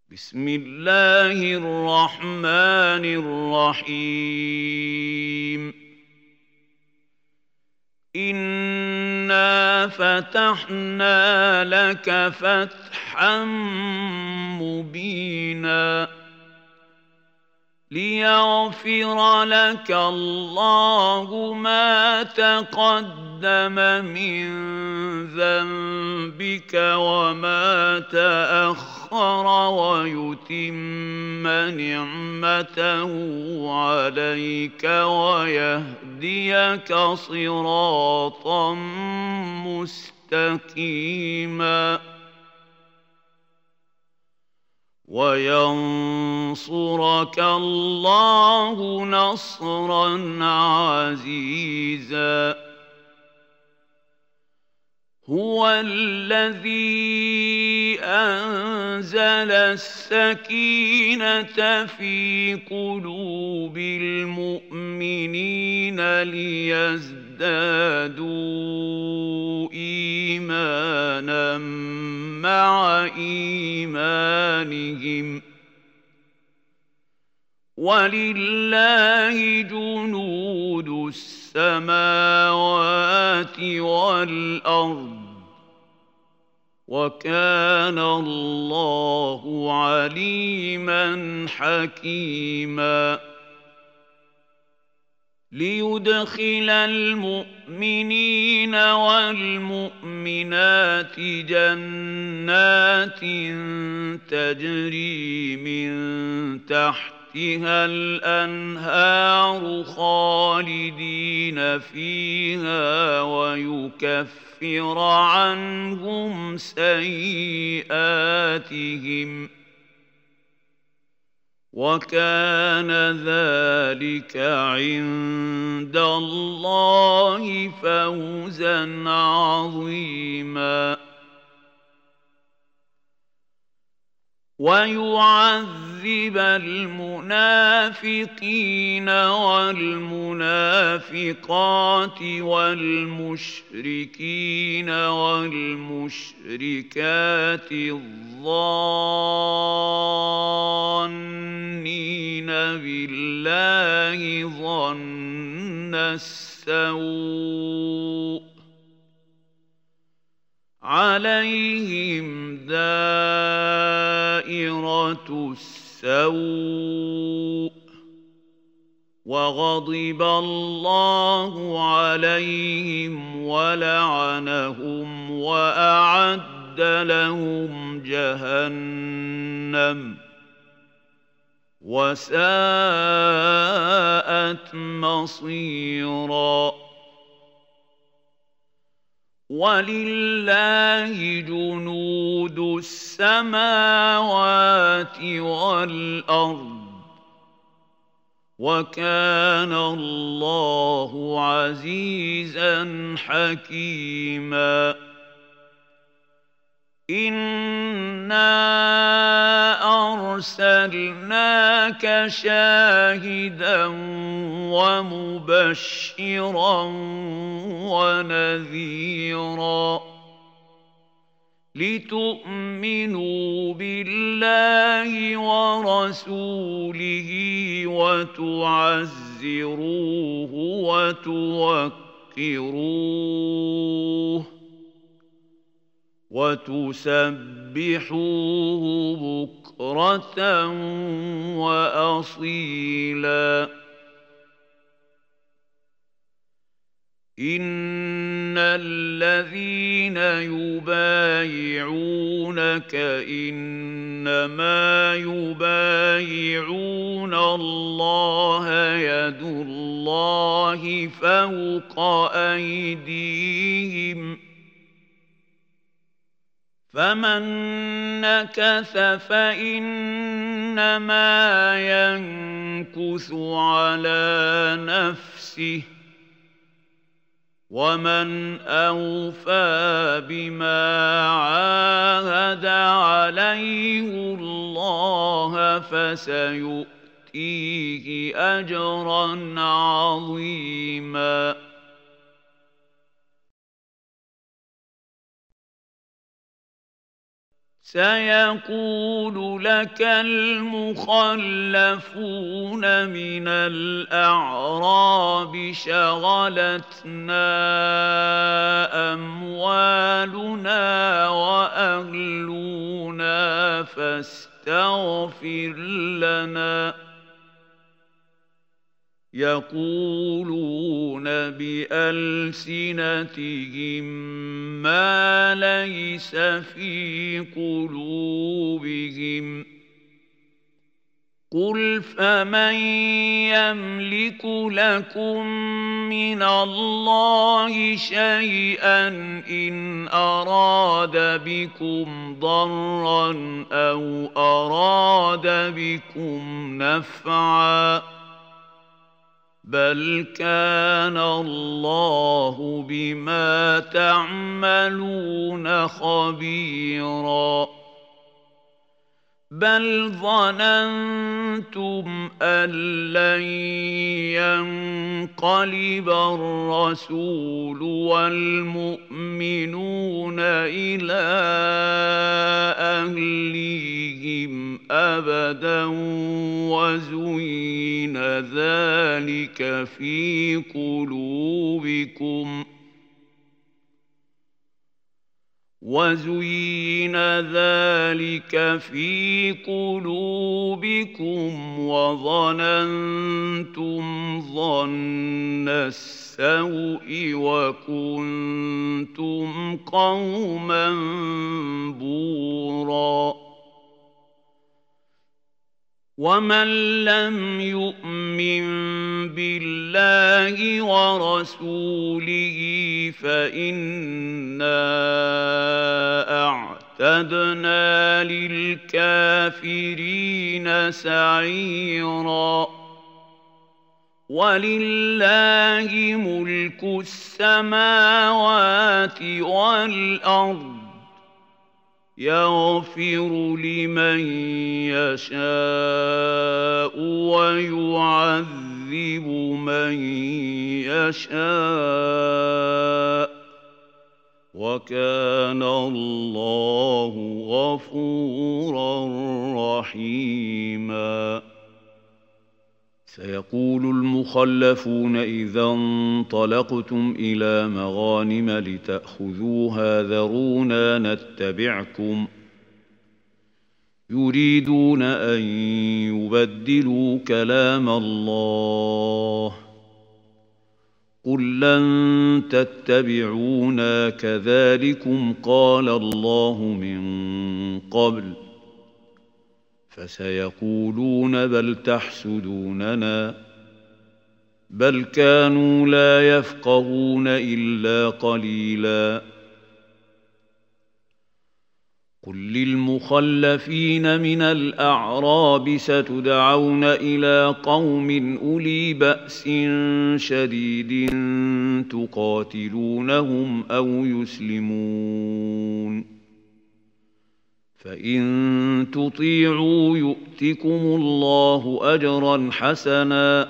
بسم الله الرحمن الرحيم إنا فتحنا لك فتحا مبينا ليغفر لك الله ما تقدم من ذنبك وما تأخر ويتم نعمته عليك ويهديك صراطا مستقيما وينصرك الله نصرا عزيزا هو الذي أنزل السكينة في قلوب المؤمنين ليزدادوا إيمانا مع إيمانهم ولله جنود السماوات والأرض وكان الله عليما حكيما ليدخل المؤمنين والمؤمنات جنات تجري من تحتها الأنهار خالدين فيها ويكفر عنهم سيئاتهم وكان ذلك عند الله فوزا عظيما ويعذب المنافقين والمنافقات والمشركين والمشركات الظانين بالله ظن السوء عليهم دائرة السوء وغضب الله عليهم ولعنهم وأعد لهم جهنم وساءت مصيرا ولله جنود السماوات والأرض وكان الله عزيزا حكيما إنا أرسلناك شاهدا ومبشرا ونذيرا لتؤمنوا بالله ورسوله وتعزروه وتوقروه وتسبحوه بكرة وأصيلا إن الذين يبايعونك إنما يبايعون الله يد الله فوق أيديهم فمن نكث فإنما ينكث على نفسه ومن أوفى بما عاهد عليه الله فسيؤتيه أجرا عظيما سيقول لك المخلفون من الأعراب شغلتنا أموالنا وأهلنا فاستغفر لنا يقولون بألسنتهم ما ليس في قلوبهم قل فمن يملك لكم من الله شيئا إن أراد بكم ضرا أو أراد بكم نفعا بل كان الله بما تعملون خبيرا بل ظننتم أن لن ينقلب الرسول والمؤمنون إلى أهليهم أبدا وزين ذلك في قلوبكم وظننتم ظن السوء وكنتم قوما بورا ومن لم يؤمن بالله ورسوله فإنا أعتدنا للكافرين سعيرا ولله ملك السماوات والأرض يغفر لمن يشاء ويعذب من يشاء وكان الله غفورا رحيما سيقول المخلفون إذا انطلقتم إلى مغانم لتأخذوها ذرونا نتبعكم يريدون أن يبدلوا كلام الله قل لن تتبعونا كذلكم قال الله من قبل فسيقولون بل تحسدوننا بل كانوا لا يفقهون إلا قليلا قل للمخلفين من الأعراب ستدعون إلى قوم أولي بأس شديد تقاتلونهم أو يسلمون فإن تطيعوا يؤتكم الله أجرا حسنا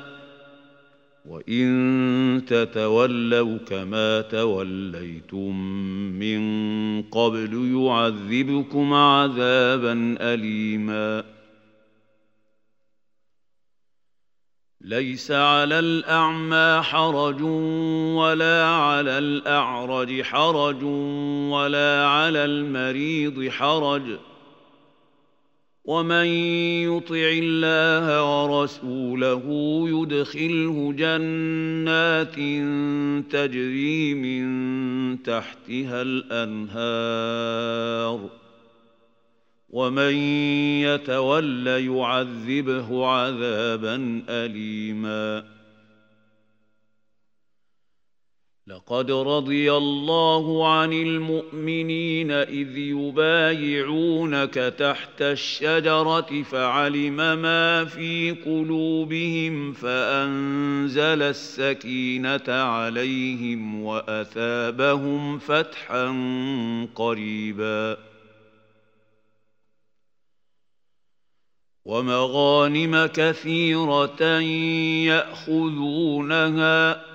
وإن تتولوا كما توليتم من قبل يعذبكم عذابا أليما ليس على الأعمى حرج ولا على الأعرج حرج ولا على المريض حرج ومن يطع الله ورسوله يدخله جنات تجري من تحتها الأنهار ومن يتول يعذبه عذابا أليما لقد رضي الله عن المؤمنين إذ يبايعونك تحت الشجرة فعلم ما في قلوبهم فأنزل السكينة عليهم وأثابهم فتحا قريبا ومغانم كثيرة يأخذونها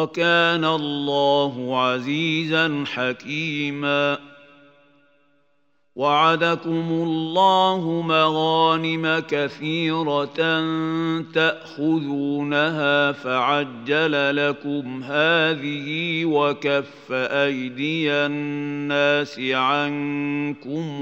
وكان الله عزيزا حكيما وعدكم الله مغانم كثيرة تأخذونها فعجل لكم هذه وكف أيدي الناس عنكم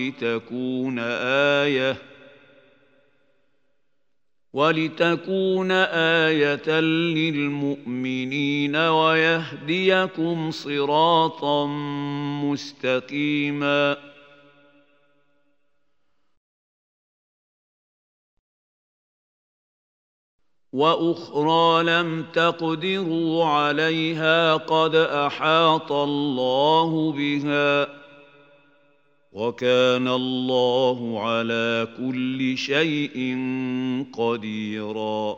ولتكون آية للمؤمنين ويهديكم صراطا مستقيما وأخرى لم تقدروا عليها قد أحاط الله بها وكان الله على كل شيء قديرا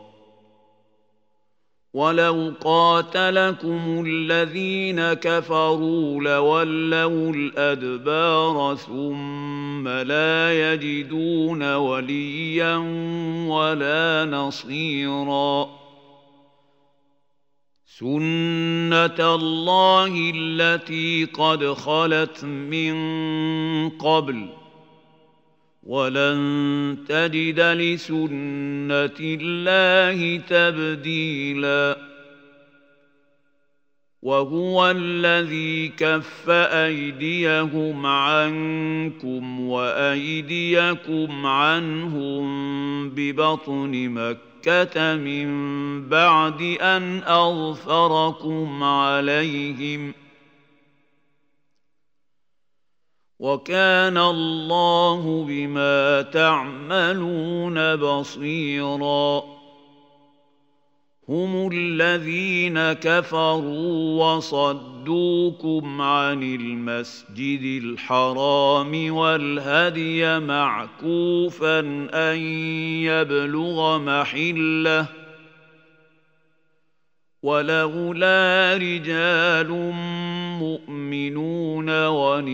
ولو قاتلكم الذين كفروا لولوا الأدبار ثم لا يجدون وليا ولا نصيرا سنة الله التي قد خلت من قبل ولن تجد لسنة الله تبديلا وهو الذي كف أيديهم عنكم وأيديكم عنهم ببطن مكة من بعد أن أظفركم عليهم وكان الله بما تعملون بصيرا هم الذين كفروا وصدوكم عن المسجد الحرام والهدي معكوفا أن يبلغ محله ولولا رجال مؤمنون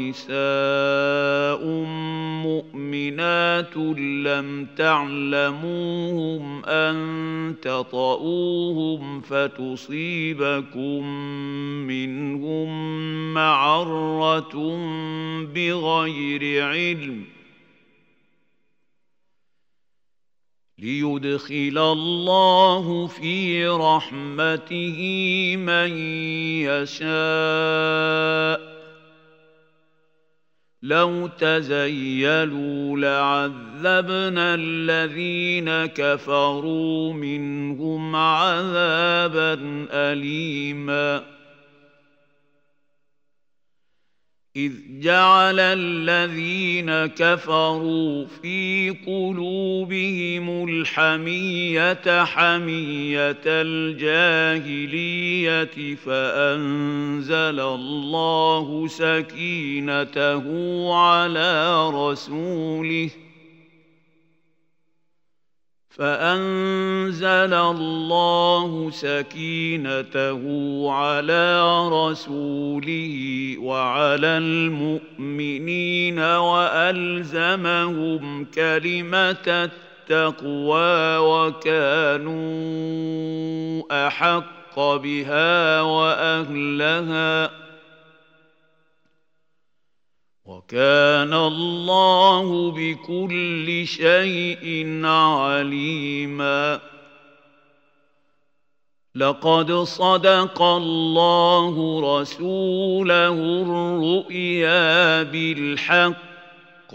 ونساء مؤمنات لم تعلموهم أن تطؤوهم فتصيبكم منهم معرة بغير علم ليدخل الله في رحمته من يشاء لو تزيلوا لعذبنا الذين كفروا منهم عذابا أليما إذ جعل الذين كفروا في قلوبهم الحمية حمية الجاهلية فأنزل الله سكينته على رسوله وعلى المؤمنين وألزمهم كلمة التقوى وكانوا أحق بها وأهلها وكان الله بكل شيء عليما لقد صدق الله رسوله الرؤيا بالحق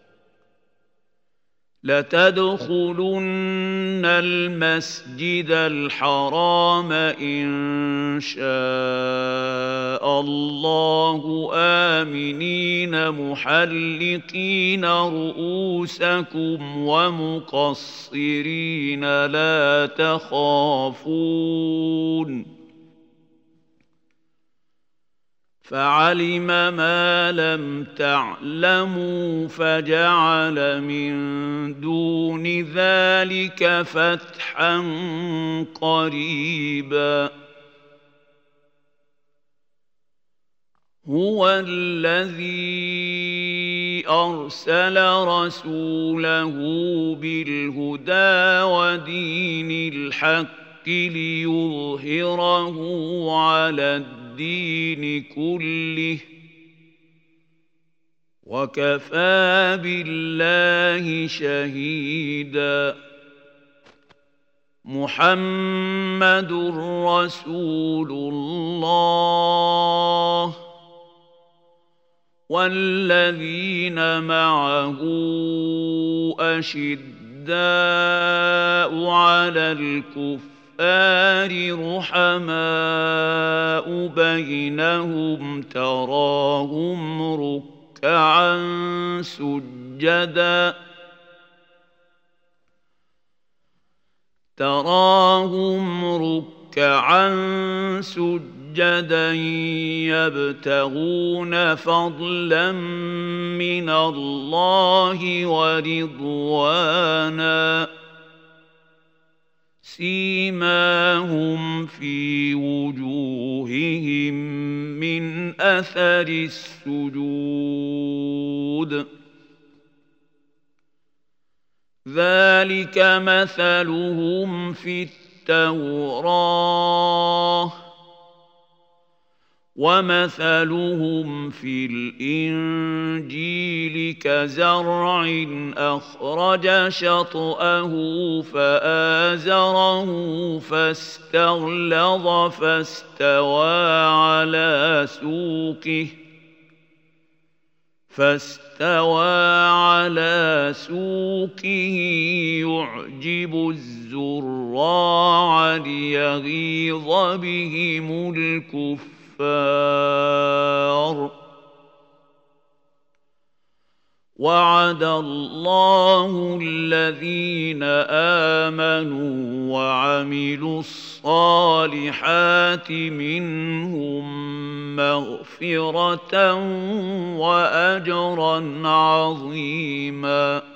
لتدخلن المسجد الحرام إن شاء الله آمنين محلقين رؤوسكم ومقصرين لا تخافون فعلم ما لم تعلموا فجعل من دون ذلك فتحا قريبا هو الذي أرسل رسوله بالهدى ودين الحق ليظهره على الدين كله وكفى بالله شهيدا. محمد رسول الله والذين معه أشداء على الكفار رحماء بينهم تراهم ركعا سجدا يبتغون فضلا من الله ورضوانا سيماهم في وجوههم من أثر السجود ذلك مثلهم في التوراة ومثلهم في الإنجيل كزرع أخرج شطأه فآزره فاستغلظ فاستوى على سوقه يعجب الزراع ليغيظ بهم الكفار وعد الله الذين آمنوا وعملوا الصالحات منهم مغفرة وأجرا عظيما.